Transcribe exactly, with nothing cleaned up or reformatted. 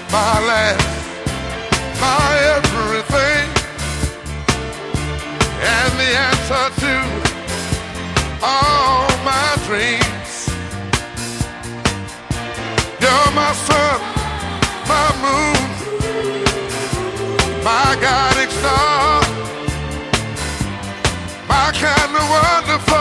my last, my everything, and the answer to all my dreams. You're my sun, my moon, my guiding star, my kind of wonderful